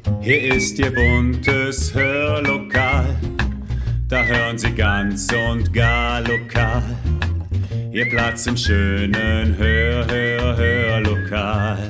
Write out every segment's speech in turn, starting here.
Hier ist Ihr buntes Hörlokal, da hören Sie ganz und gar lokal. Ihr Platz im schönen Hörlokal.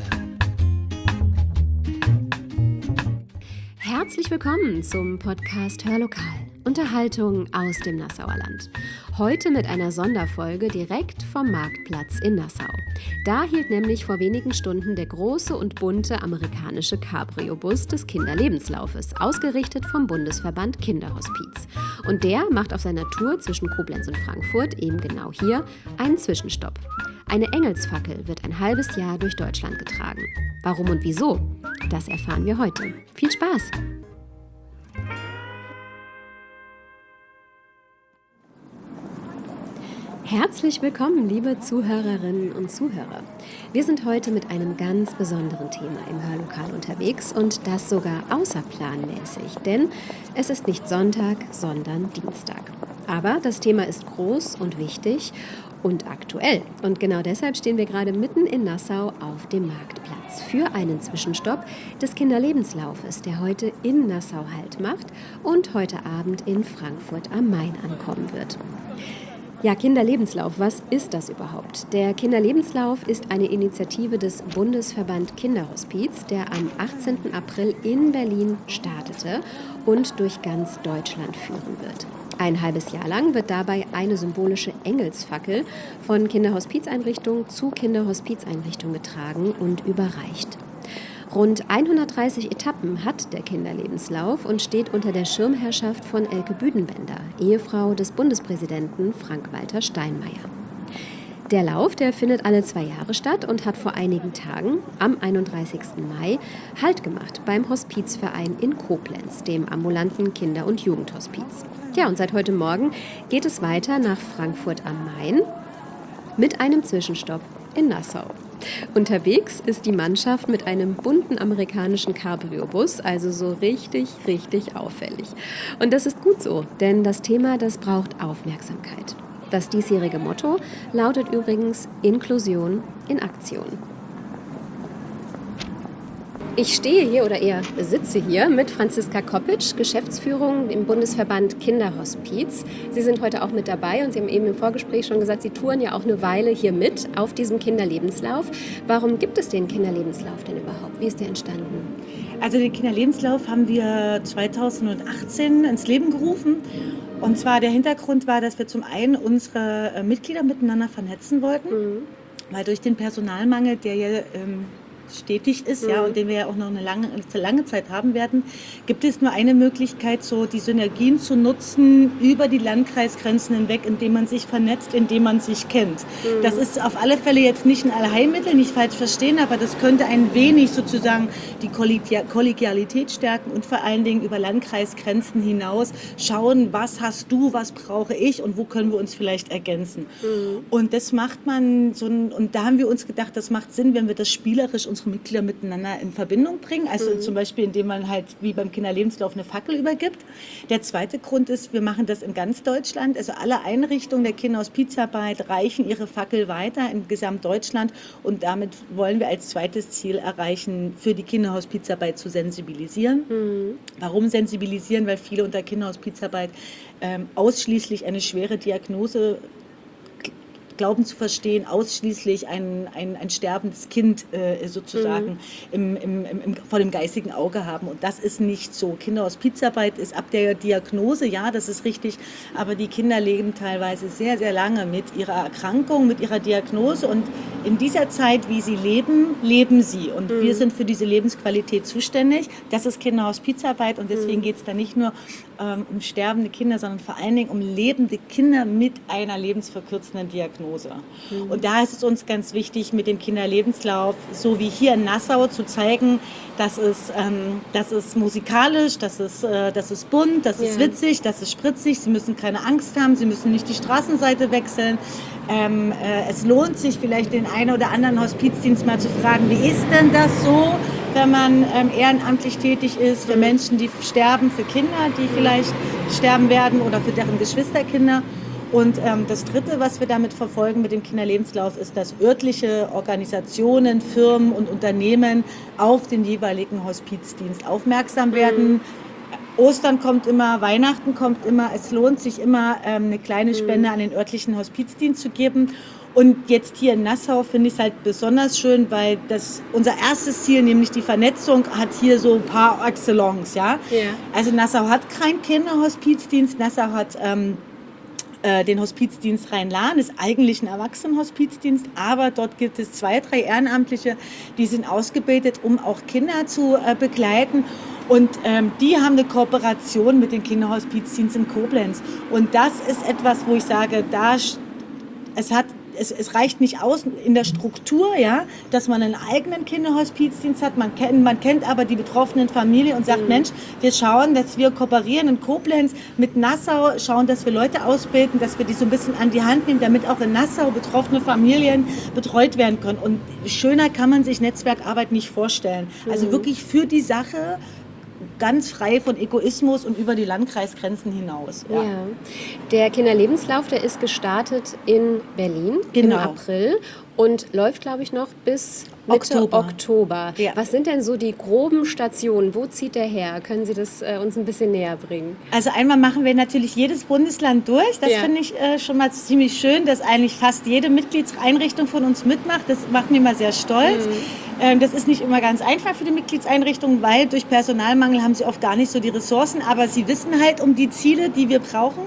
Herzlich willkommen zum Podcast Hörlokal. Unterhaltung aus dem Nassauer Land. Heute mit einer Sonderfolge direkt vom Marktplatz in Nassau. Da hielt nämlich vor wenigen Stunden der große und bunte amerikanische Cabrio-Bus des Kinderlebenslaufes, ausgerichtet vom Bundesverband Kinderhospiz. Und der macht auf seiner Tour zwischen Koblenz und Frankfurt, eben genau hier, einen Zwischenstopp. Eine Engelsfackel wird ein halbes Jahr durch Deutschland getragen. Warum und wieso? Das erfahren wir heute. Viel Spaß! Herzlich willkommen, liebe Zuhörerinnen und Zuhörer. Wir sind heute mit einem ganz besonderen Thema im Hörlokal unterwegs und das sogar außerplanmäßig, denn es ist nicht Sonntag, sondern Dienstag. Aber das Thema ist groß und wichtig und aktuell. Und genau deshalb stehen wir gerade mitten in Nassau auf dem Marktplatz für einen Zwischenstopp des Kinderlebenslaufes, der heute in Nassau Halt macht und heute Abend in Frankfurt am Main ankommen wird. Ja, Kinderlebenslauf, was ist das überhaupt? Der Kinderlebenslauf ist eine Initiative des Bundesverband Kinderhospiz, der am 18. April in Berlin startete und durch ganz Deutschland führen wird. Ein halbes Jahr lang wird dabei eine symbolische Engelsfackel von Kinderhospizeinrichtung zu Kinderhospizeinrichtung getragen und überreicht. Rund 130 Etappen hat der Kinderlebenslauf und steht unter der Schirmherrschaft von Elke Büdenbender, Ehefrau des Bundespräsidenten Frank-Walter Steinmeier. Der Lauf, der findet alle 2 Jahre statt und hat vor einigen Tagen, am 31. Mai, Halt gemacht beim Hospizverein in Koblenz, dem ambulanten Kinder- und Jugendhospiz. Ja, und seit heute Morgen geht es weiter nach Frankfurt am Main mit einem Zwischenstopp in Nassau. Unterwegs ist die Mannschaft mit einem bunten amerikanischen Cabrio-Bus, also so richtig auffällig. Und das ist gut so, denn das Thema, das braucht Aufmerksamkeit. Das diesjährige Motto lautet übrigens Inklusion in Aktion. Ich stehe hier oder eher sitze hier mit Franziska Koppitsch, Geschäftsführung im Bundesverband Kinderhospiz. Sie sind heute auch mit dabei und Sie haben eben im Vorgespräch schon gesagt, Sie touren ja auch eine Weile hier mit auf diesem Kinderlebenslauf. Warum gibt es den Kinderlebenslauf denn überhaupt? Wie ist der entstanden? Also den Kinderlebenslauf haben wir 2018 ins Leben gerufen. Und zwar der Hintergrund war, dass wir zum einen unsere Mitglieder miteinander vernetzen wollten, weil durch den Personalmangel, der ja stetig ist, ja, und den wir ja auch noch eine lange Zeit haben werden, gibt es nur eine Möglichkeit, so die Synergien zu nutzen über die Landkreisgrenzen hinweg, indem man sich vernetzt, indem man sich kennt. Das ist auf alle Fälle jetzt nicht ein Allheilmittel, nicht falsch verstehen, aber das könnte ein wenig sozusagen die Kollegialität stärken und vor allen Dingen über Landkreisgrenzen hinaus schauen, was hast du, was brauche ich und wo können wir uns vielleicht ergänzen. Und das macht man so, und da haben wir uns gedacht, das macht Sinn, wenn wir das spielerisch unsere Mitglieder miteinander in Verbindung bringen, also zum Beispiel indem man halt wie beim Kinderlebenslauf eine Fackel übergibt. Der zweite Grund ist, wir machen das in ganz Deutschland, also alle Einrichtungen der Kinderhospizarbeit reichen ihre Fackel weiter in Gesamtdeutschland und damit wollen wir als zweites Ziel erreichen, für die Kinderhospizarbeit zu sensibilisieren. Warum sensibilisieren? Weil viele unter Kinderhospizarbeit ausschließlich eine schwere Diagnose glauben zu verstehen, ausschließlich ein sterbendes Kind sozusagen vor dem geistigen Auge haben. Und das ist nicht so. Kinderhospizarbeit ist ab der Diagnose, ja, das ist richtig, aber die Kinder leben teilweise sehr, sehr lange mit ihrer Erkrankung, mit ihrer Diagnose und in dieser Zeit, wie sie leben, leben sie. Und wir sind für diese Lebensqualität zuständig. Das ist Kinderhospizarbeit und deswegen geht es da nicht nur um sterbende Kinder, sondern vor allen Dingen um lebende Kinder mit einer lebensverkürzenden Diagnose. Und da ist es uns ganz wichtig, mit dem Kinderlebenslauf, so wie hier in Nassau, zu zeigen, das ist musikalisch, das ist bunt, das ist witzig, das ist spritzig. Sie müssen keine Angst haben, Sie müssen nicht die Straßenseite wechseln. Es lohnt sich vielleicht den einen oder anderen Hospizdienst mal zu fragen, wie ist denn das so, wenn man ehrenamtlich tätig ist für Menschen, die sterben, für Kinder, die vielleicht sterben werden oder für deren Geschwisterkinder. Und das Dritte, was wir damit verfolgen mit dem Kinderlebenslauf, ist, dass örtliche Organisationen, Firmen und Unternehmen auf den jeweiligen Hospizdienst aufmerksam werden. Ostern kommt immer, Weihnachten kommt immer. Es lohnt sich immer, eine kleine Spende an den örtlichen Hospizdienst zu geben. Und jetzt hier in Nassau finde ich es halt besonders schön, weil unser erstes Ziel, nämlich die Vernetzung, hat hier so par excellence. Ja? Also Nassau hat keinen Kinderhospizdienst, Nassau hat den Hospizdienst Rhein-Lahn, ist eigentlich ein Erwachsenenhospizdienst, aber dort gibt es 2, 3 Ehrenamtliche, die sind ausgebildet, um auch Kinder zu begleiten. Und die haben eine Kooperation mit den Kinderhospizdiensten in Koblenz. Und das ist etwas, wo ich sage, es reicht nicht aus in der Struktur, ja, dass man einen eigenen Kinderhospizdienst hat. Man kennt aber die betroffenen Familien und sagt, Mensch, wir schauen, dass wir kooperieren in Koblenz mit Nassau, schauen, dass wir Leute ausbilden, dass wir die so ein bisschen an die Hand nehmen, damit auch in Nassau betroffene Familien betreut werden können. Und schöner kann man sich Netzwerkarbeit nicht vorstellen. Also wirklich für die Sache, ganz frei von Egoismus und über die Landkreisgrenzen hinaus. Ja. Der Kinderlebenslauf, der ist gestartet in Berlin im April und läuft, glaube ich, noch bis Mitte Oktober. Ja. Was sind denn so die groben Stationen? Wo zieht der her? Können Sie das uns ein bisschen näher bringen? Also einmal machen wir natürlich jedes Bundesland durch. Das finde ich schon mal ziemlich schön, dass eigentlich fast jede Mitgliedseinrichtung von uns mitmacht. Das macht mich mal sehr stolz. Das ist nicht immer ganz einfach für die Mitgliedseinrichtungen, weil durch Personalmangel haben sie oft gar nicht so die Ressourcen. Aber sie wissen halt um die Ziele, die wir brauchen.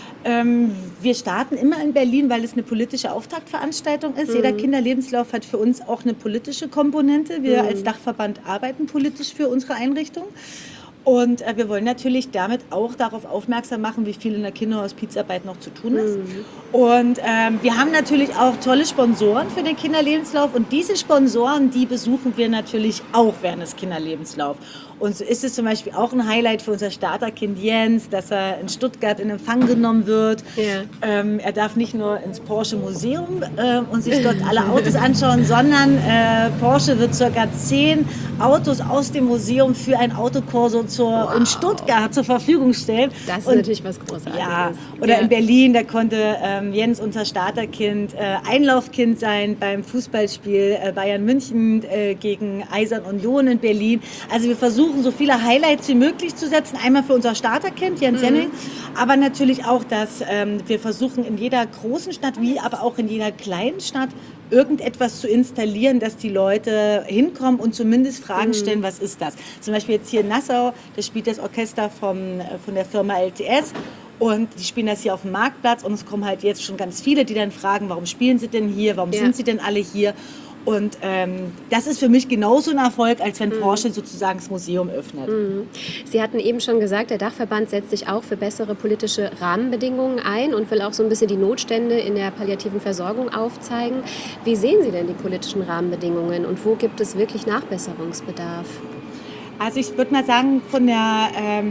Wir starten immer in Berlin, weil es eine politische Auftaktveranstaltung ist. Jeder Kinderlebenslauf hat für uns auch eine politische Komponente. Wir als Dachverband arbeiten politisch für unsere Einrichtung. Und wir wollen natürlich damit auch darauf aufmerksam machen, wie viel in der Kinderhospizarbeit noch zu tun ist. Und wir haben natürlich auch tolle Sponsoren für den Kinderlebenslauf. Und diese Sponsoren, die besuchen wir natürlich auch während des Kinderlebenslaufs. Und so ist es zum Beispiel auch ein Highlight für unser Starterkind Jens, dass er in Stuttgart in Empfang genommen wird. Er darf nicht nur ins Porsche Museum und sich dort alle Autos anschauen, sondern Porsche wird ca. 10 Autos aus dem Museum für ein Autokorso in Stuttgart zur Verfügung stellen. Das ist natürlich was Großartiges. Ja, oder in Berlin, da konnte Jens, unser Starterkind, Einlaufkind sein beim Fußballspiel Bayern München gegen Eisern Union in Berlin. Also wir versuchen, so viele Highlights wie möglich zu setzen. Einmal für unser Starterkind, Jens Henning, aber natürlich auch, dass wir versuchen, in jeder großen Stadt, wie aber auch in jeder kleinen Stadt, irgendetwas zu installieren, dass die Leute hinkommen und zumindest Fragen stellen, was ist das? Zum Beispiel jetzt hier in Nassau, da spielt das Orchester von der Firma LTS. Und die spielen das hier auf dem Marktplatz und es kommen halt jetzt schon ganz viele, die dann fragen, warum spielen sie denn hier, warum sind sie denn alle hier? Und das ist für mich genauso ein Erfolg, als wenn Porsche sozusagen das Museum öffnet. Sie hatten eben schon gesagt, der Dachverband setzt sich auch für bessere politische Rahmenbedingungen ein und will auch so ein bisschen die Notstände in der palliativen Versorgung aufzeigen. Wie sehen Sie denn die politischen Rahmenbedingungen und wo gibt es wirklich Nachbesserungsbedarf? Also ich würde mal sagen, von der,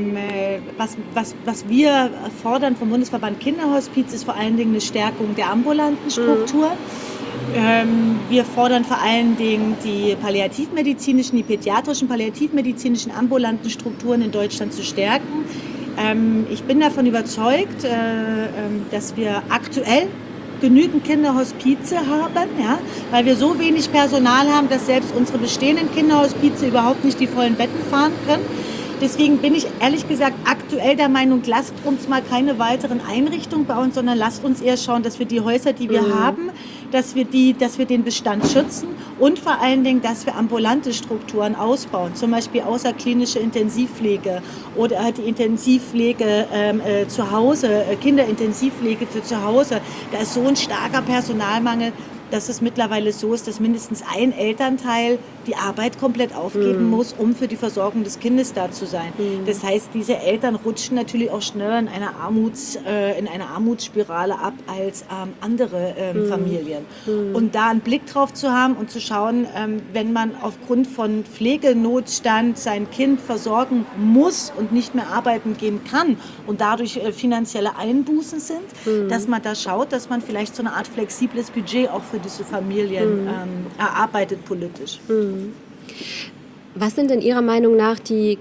was wir fordern vom Bundesverband Kinderhospiz, ist vor allen Dingen eine Stärkung der ambulanten Struktur. Wir fordern vor allen Dingen die palliativmedizinischen, die pädiatrischen palliativmedizinischen ambulanten Strukturen in Deutschland zu stärken. Ich bin davon überzeugt, dass wir aktuell genügend Kinderhospize haben, ja, weil wir so wenig Personal haben, dass selbst unsere bestehenden Kinderhospize überhaupt nicht die vollen Betten fahren können. Deswegen bin ich ehrlich gesagt aktuell der Meinung, lasst uns mal keine weiteren Einrichtungen bauen, sondern lasst uns eher schauen, dass wir die Häuser, die wir haben, dass wir den Bestand schützen und vor allen Dingen, dass wir ambulante Strukturen ausbauen, zum Beispiel außerklinische Intensivpflege oder halt die Intensivpflege zu Hause, Kinderintensivpflege für zu Hause. Da ist so ein starker Personalmangel, dass es mittlerweile so ist, dass mindestens ein Elternteil die Arbeit komplett aufgeben muss, um für die Versorgung des Kindes da zu sein. Das heißt, diese Eltern rutschen natürlich auch schneller in eine Armutsspirale ab als andere Familien. Und da einen Blick drauf zu haben und zu schauen, wenn man aufgrund von Pflegenotstand sein Kind versorgen muss und nicht mehr arbeiten gehen kann und dadurch finanzielle Einbußen sind, dass man da schaut, dass man vielleicht so eine Art flexibles Budget auch für diese Familien erarbeitet politisch. Was sind denn Ihrer Meinung nach die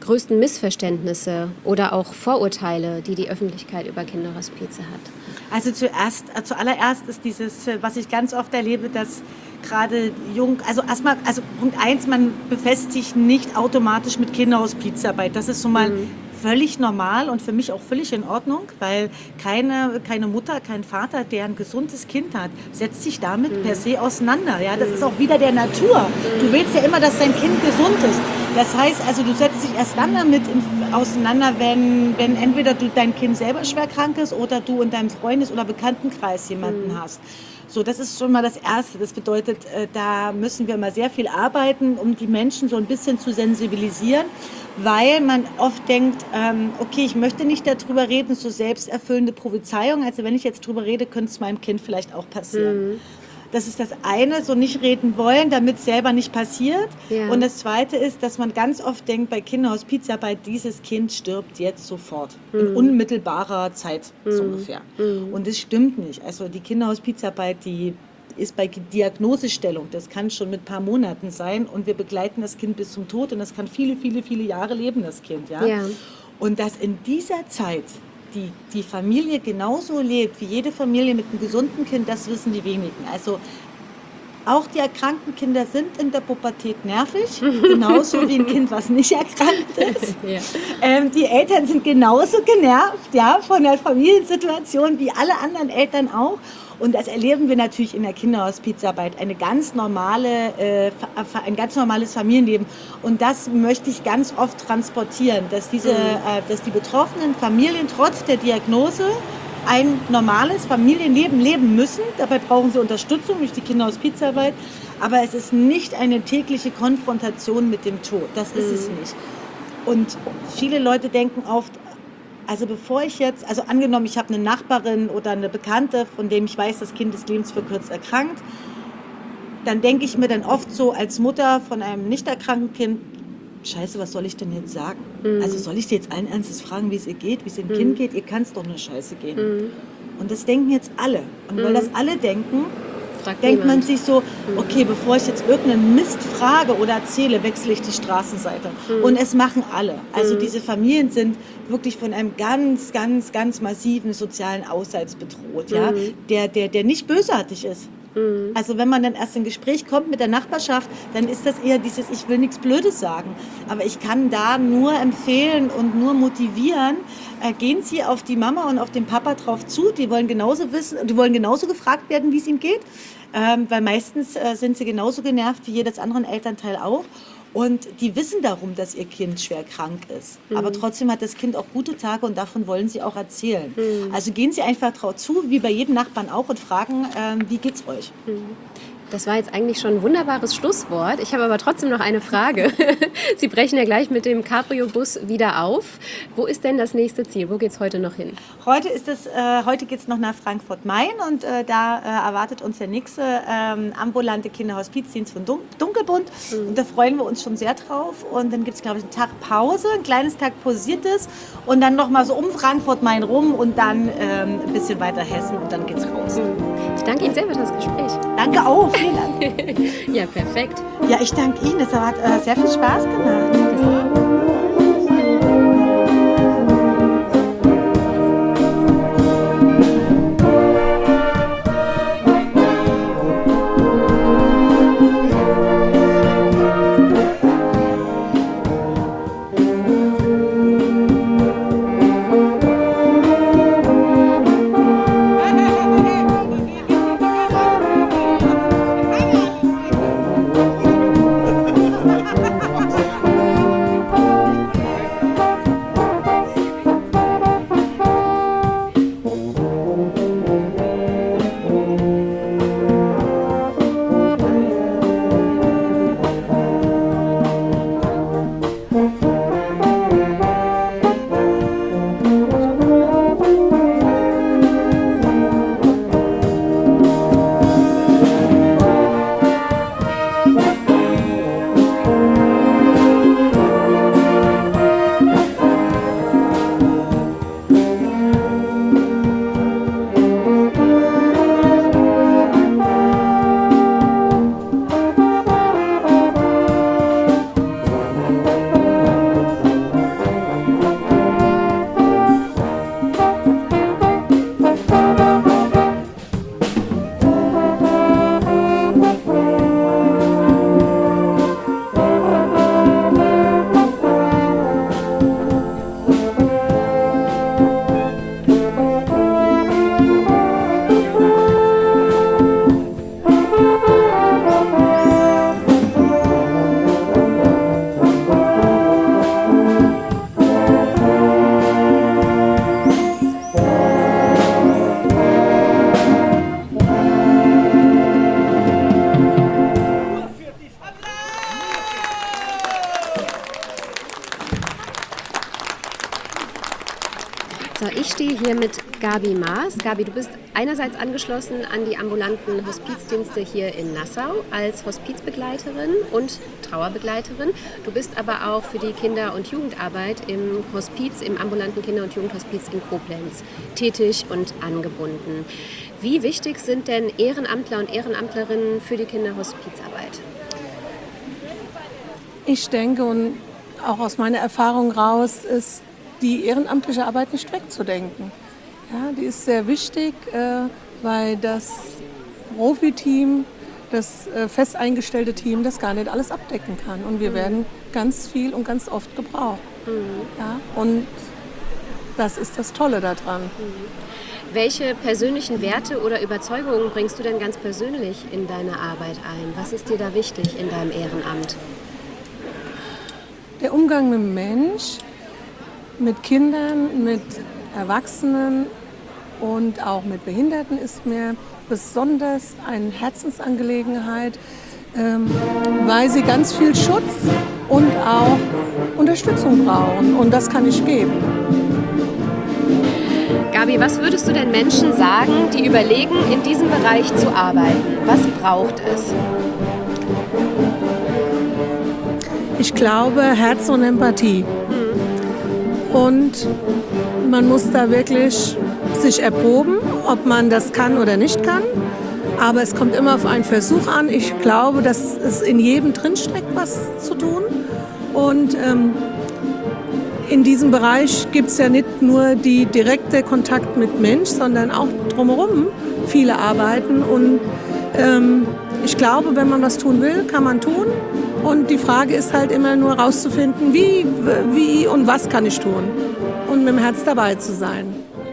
größten Missverständnisse oder auch Vorurteile, die die Öffentlichkeit über Kinderhospize hat? Also zuallererst ist dieses, was ich ganz oft erlebe, dass gerade also erstmal, also Punkt 1, man befasst sich nicht automatisch mit Kinderhospizarbeit. Das ist so mal völlig normal und für mich auch völlig in Ordnung, weil keine Mutter, kein Vater, der ein gesundes Kind hat, setzt sich damit per se auseinander. Ja? Das ist auch wieder der Natur. Du willst ja immer, dass dein Kind gesund ist. Das heißt, also du setzt dich erst dann damit auseinander, wenn entweder dein Kind selber schwer krank ist oder du in deinem Freundes- oder Bekanntenkreis jemanden hast. So, das ist schon mal das Erste. Das bedeutet, da müssen wir mal sehr viel arbeiten, um die Menschen so ein bisschen zu sensibilisieren, weil man oft denkt, okay, ich möchte nicht darüber reden, so selbsterfüllende Prophezeiung. Also wenn ich jetzt drüber rede, könnte es meinem Kind vielleicht auch passieren. Das ist das eine, so nicht reden wollen, damit es selber nicht passiert. Ja. Und das Zweite ist, dass man ganz oft denkt, bei Kinderhospizarbeit, dieses Kind stirbt jetzt sofort. In unmittelbarer Zeit, so ungefähr. Und das stimmt nicht. Also die Kinderhospizarbeit, die ist bei Diagnosestellung, das kann schon mit ein paar Monaten sein. Und wir begleiten das Kind bis zum Tod. Und das kann viele, viele, viele Jahre leben, das Kind. Ja? Ja. Und dass in dieser Zeit die Familie genauso lebt wie jede Familie mit einem gesunden Kind, das wissen die wenigen. Also auch die erkrankten Kinder sind in der Pubertät nervig, genauso wie ein Kind, was nicht erkrankt ist. Ja. Die Eltern sind genauso genervt, ja, von der Familiensituation wie alle anderen Eltern auch. Und das erleben wir natürlich in der Kinderhospizarbeit, ein ganz normales Familienleben. Und das möchte ich ganz oft transportieren, dass die betroffenen Familien trotz der Diagnose ein normales Familienleben leben müssen. Dabei brauchen sie Unterstützung durch die Kinderhospizarbeit. Aber es ist nicht eine tägliche Konfrontation mit dem Tod. Das ist es nicht. Und viele Leute denken oft, also bevor ich jetzt, also angenommen, ich habe eine Nachbarin oder eine Bekannte, von dem ich weiß, das Kind ist lebensverkürzt erkrankt, dann denke ich mir dann oft so als Mutter von einem nicht erkrankten Kind, Scheiße, was soll ich denn jetzt sagen? Also soll ich dir jetzt allen Ernstes fragen, wie es ihr geht, wie es dem Kind geht? Ihr kann es doch nur scheiße gehen. Und das denken jetzt alle. Und weil das alle denken, denkt man sich so, okay, bevor ich jetzt irgendeinen Mist frage oder erzähle, wechsle ich die Straßenseite. Und es machen alle. Also diese Familien sind wirklich von einem ganz, ganz, ganz massiven sozialen Ausseits bedroht, ja? Der nicht bösartig ist. Also wenn man dann erst in Gespräch kommt mit der Nachbarschaft, dann ist das eher dieses, ich will nichts Blödes sagen. Aber ich kann da nur empfehlen und nur motivieren, gehen Sie auf die Mama und auf den Papa drauf zu. Die wollen genauso wissen, die wollen genauso gefragt werden, wie es ihnen geht. Weil meistens sind sie genauso genervt wie jedes andere Elternteil auch. Und die wissen darum, dass ihr Kind schwer krank ist. Aber trotzdem hat das Kind auch gute Tage und davon wollen sie auch erzählen. Also gehen Sie einfach drauf zu, wie bei jedem Nachbarn auch, und fragen, wie geht's euch? Das war jetzt eigentlich schon ein wunderbares Schlusswort. Ich habe aber trotzdem noch eine Frage. Sie brechen ja gleich mit dem Cabrio-Bus wieder auf. Wo ist denn das nächste Ziel? Wo geht es heute noch hin? Heute geht es noch nach Frankfurt-Main und da erwartet uns der nächste ambulante Kinderhospizdienst von Dunkelbund. Und da freuen wir uns schon sehr drauf. Und dann gibt es, glaube ich, einen Tag Pause, ein kleines Tag Pausiertes und dann noch mal so um Frankfurt-Main rum und dann ein bisschen weiter Hessen und dann geht's raus. Ich danke Ihnen sehr für das Gespräch. Danke auch. Vielen Dank. Ja, perfekt. Ja, ich danke Ihnen. Es hat sehr viel Spaß gemacht. So, ich stehe hier mit Gabi Maas. Gabi, du bist einerseits angeschlossen an die ambulanten Hospizdienste hier in Nassau als Hospizbegleiterin und Trauerbegleiterin. Du bist aber auch für die Kinder- und Jugendarbeit im Hospiz, im ambulanten Kinder- und Jugendhospiz in Koblenz tätig und angebunden. Wie wichtig sind denn Ehrenamtler und Ehrenamtlerinnen für die Kinderhospizarbeit? Ich denke, und auch aus meiner Erfahrung raus, ist die ehrenamtliche Arbeit nicht wegzudenken. Ja, die ist sehr wichtig, weil das Profiteam, das fest eingestellte Team, das gar nicht alles abdecken kann. Und wir werden ganz viel und ganz oft gebraucht. Ja, und das ist das Tolle daran. Welche persönlichen Werte oder Überzeugungen bringst du denn ganz persönlich in deine Arbeit ein? Was ist dir da wichtig in deinem Ehrenamt? Der Umgang mit dem Mensch, mit Kindern, mit Erwachsenen und auch mit Behinderten ist mir besonders eine Herzensangelegenheit, weil sie ganz viel Schutz und auch Unterstützung brauchen. Und das kann ich geben. Gabi, was würdest du den Menschen sagen, die überlegen, in diesem Bereich zu arbeiten? Was braucht es? Ich glaube, Herz und Empathie. Und man muss da wirklich sich erproben, ob man das kann oder nicht kann. Aber es kommt immer auf einen Versuch an. Ich glaube, dass es in jedem drinsteckt, was zu tun. Und in diesem Bereich gibt es ja nicht nur die direkte Kontakt mit Mensch, sondern auch drumherum viele Arbeiten. Und ich glaube, wenn man was tun will, kann man tun. Und die Frage ist halt immer nur rauszufinden, wie und was kann ich tun. Und mit dem Herz dabei zu sein.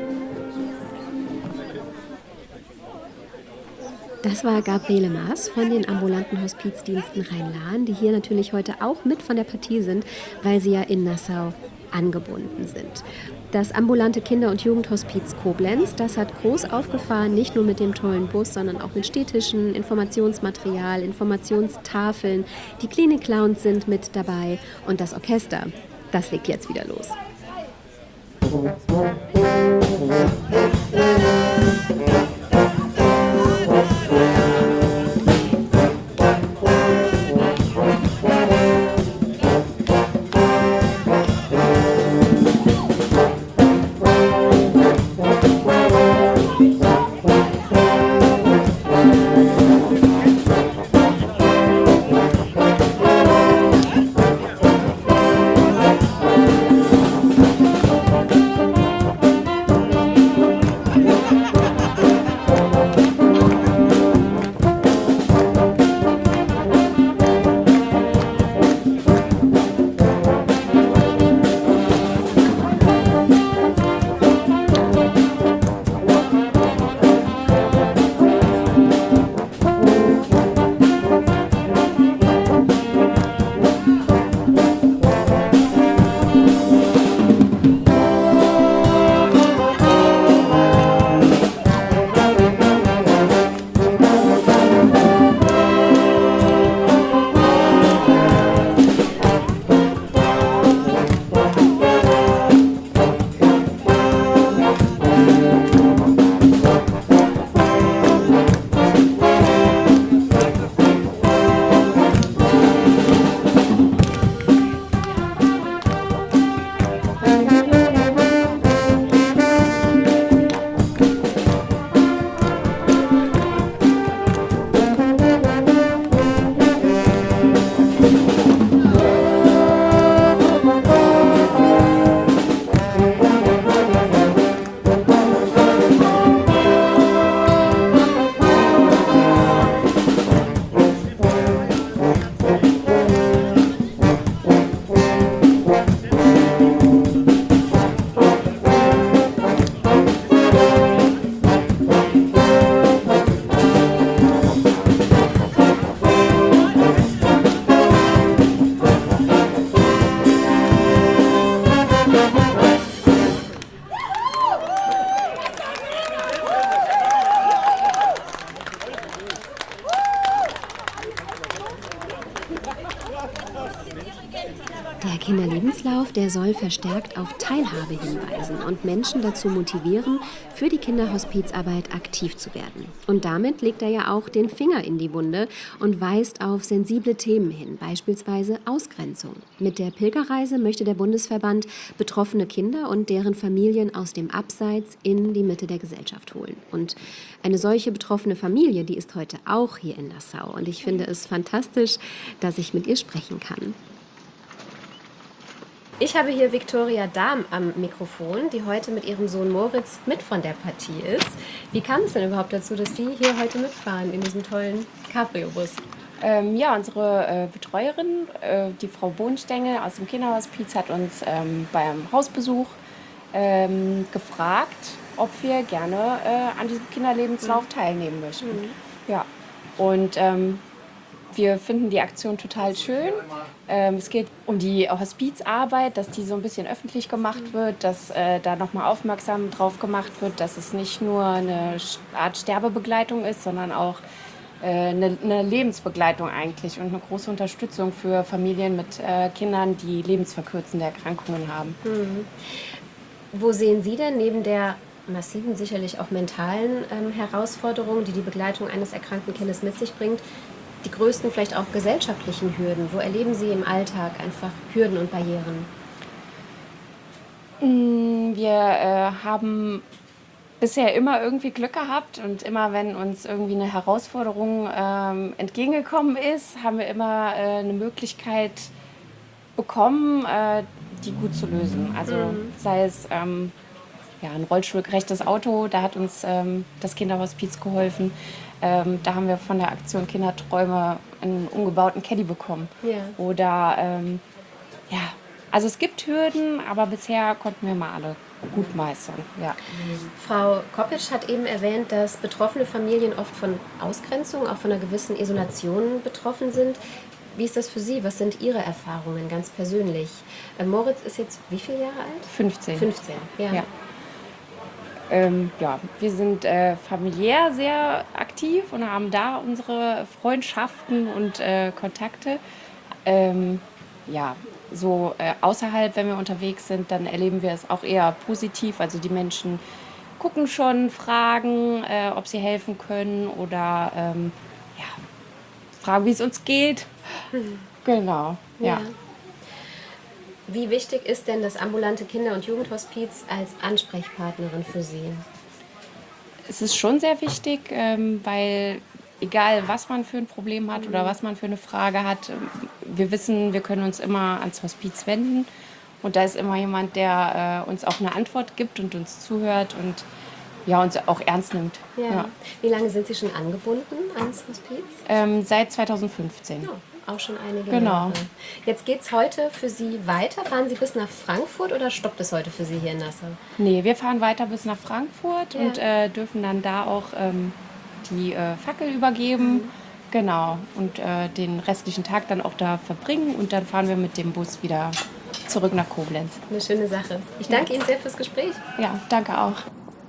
Das war Gabriele Maas von den ambulanten Hospizdiensten Rhein-Lahn, die hier natürlich heute auch mit von der Partie sind, weil sie ja in Nassau angebunden sind. Das ambulante Kinder- und Jugendhospiz Koblenz, das hat groß aufgefahren, nicht nur mit dem tollen Bus, sondern auch mit Städtischen, Informationsmaterial, Informationstafeln. Die Klinik-Clowns sind mit dabei und das Orchester, das legt jetzt wieder los. Der Kinderlebenslauf, der soll verstärkt auf Teilhabe hinweisen und Menschen dazu motivieren, für die Kinderhospizarbeit aktiv zu werden. Und damit legt er ja auch den Finger in die Wunde und weist auf sensible Themen hin, beispielsweise Ausgrenzung. Mit der Pilgerreise möchte der Bundesverband betroffene Kinder und deren Familien aus dem Abseits in die Mitte der Gesellschaft holen. Und eine solche betroffene Familie, die ist heute auch hier in Nassau. Und ich finde es fantastisch, dass ich mit ihr sprechen kann. Ich habe hier Viktoria Dahm am Mikrofon, die heute mit ihrem Sohn Moritz mit von der Partie ist. Wie kam es denn überhaupt dazu, dass Sie hier heute mitfahren in diesem tollen Cabrio-Bus? Unsere Betreuerin, die Frau Bohnstengel aus dem Kinderhospiz, hat uns beim Hausbesuch gefragt, ob wir gerne an diesem Kinderlebenslauf teilnehmen möchten. Ja, und wir finden die Aktion total schön. Es geht um die Hospizarbeit, dass die so ein bisschen öffentlich gemacht wird, dass da nochmal aufmerksam drauf gemacht wird, dass es nicht nur eine Art Sterbebegleitung ist, sondern auch eine Lebensbegleitung eigentlich und eine große Unterstützung für Familien mit Kindern, die lebensverkürzende Erkrankungen haben. Wo sehen Sie denn neben der massiven, sicherlich auch mentalen Herausforderungen, die die Begleitung eines erkrankten Kindes mit sich bringt, die größten vielleicht auch gesellschaftlichen Hürden? Wo erleben Sie im Alltag einfach Hürden und Barrieren? Wir haben bisher immer irgendwie Glück gehabt und immer, wenn uns irgendwie eine Herausforderung entgegengekommen ist, haben wir immer eine Möglichkeit bekommen, die gut zu lösen. Also sei es ein rollstuhlgerechtes Auto, da hat uns das Kinderhospiz geholfen. Da haben wir von der Aktion Kinderträume einen umgebauten Caddy bekommen. Ja. Oder also es gibt Hürden, aber bisher konnten wir mal alle gut meistern. Ja. Frau Koppitsch hat eben erwähnt, dass betroffene Familien oft von Ausgrenzung, auch von einer gewissen Isolation betroffen sind. Wie ist das für Sie? Was sind Ihre Erfahrungen ganz persönlich? Moritz ist jetzt wie viele Jahre alt? 15. 15, ja. Wir sind familiär sehr aktiv und haben da unsere Freundschaften und Kontakte. Außerhalb, wenn wir unterwegs sind, dann erleben wir es auch eher positiv. Also die Menschen gucken schon, fragen, ob sie helfen können oder fragen, wie es uns geht. Genau, ja. Wie wichtig ist denn das ambulante Kinder- und Jugendhospiz als Ansprechpartnerin für Sie? Es ist schon sehr wichtig, weil egal was man für ein Problem hat oder was man für eine Frage hat, wir wissen, wir können uns immer ans Hospiz wenden. Und da ist immer jemand, der uns auch eine Antwort gibt und uns zuhört und uns auch ernst nimmt. Ja. Wie lange sind Sie schon angebunden ans Hospiz? Seit 2015. Auch schon einige Genau. Jahre. Jetzt geht es heute für Sie weiter. Fahren Sie bis nach Frankfurt oder stoppt es heute für Sie hier in Nassau? Nee, wir fahren weiter bis nach Frankfurt und dürfen dann da auch die Fackel übergeben. Genau. Und den restlichen Tag dann auch da verbringen und dann fahren wir mit dem Bus wieder zurück nach Koblenz. Eine schöne Sache. Ich danke Ihnen sehr fürs Gespräch. Ja, danke auch.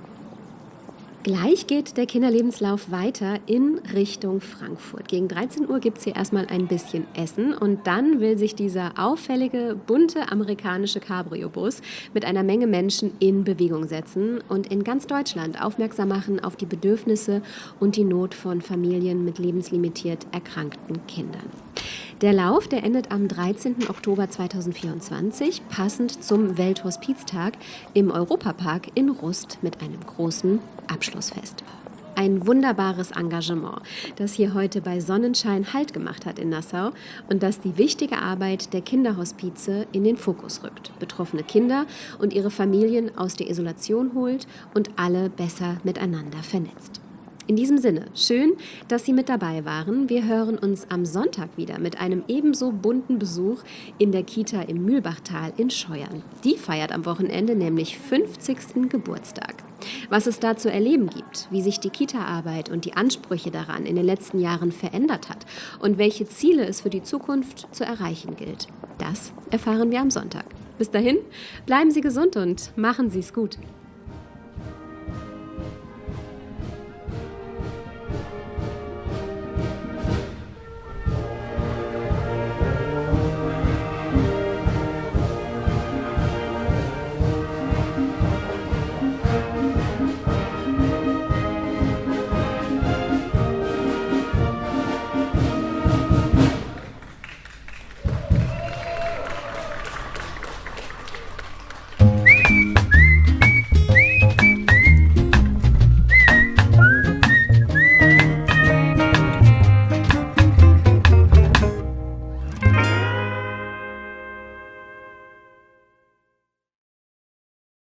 Gleich geht der Kinderlebenslauf weiter in Richtung Frankfurt. Gegen 13 Uhr gibt es hier erstmal ein bisschen Essen und dann will sich dieser auffällige, bunte amerikanische Cabrio-Bus mit einer Menge Menschen in Bewegung setzen und in ganz Deutschland aufmerksam machen auf die Bedürfnisse und die Not von Familien mit lebenslimitiert erkrankten Kindern. Der Lauf, der endet am 13. Oktober 2024, passend zum Welthospiztag im Europapark in Rust mit einem großen Abschlussfest. Ein wunderbares Engagement, das hier heute bei Sonnenschein Halt gemacht hat in Nassau und das die wichtige Arbeit der Kinderhospize in den Fokus rückt, betroffene Kinder und ihre Familien aus der Isolation holt und alle besser miteinander vernetzt. In diesem Sinne, schön, dass Sie mit dabei waren. Wir hören uns am Sonntag wieder mit einem ebenso bunten Besuch in der Kita im Mühlbachtal in Scheuern. Die feiert am Wochenende nämlich 50. Geburtstag. Was es da zu erleben gibt, wie sich die Kita-Arbeit und die Ansprüche daran in den letzten Jahren verändert hat und welche Ziele es für die Zukunft zu erreichen gilt, das erfahren wir am Sonntag. Bis dahin, bleiben Sie gesund und machen Sie es gut.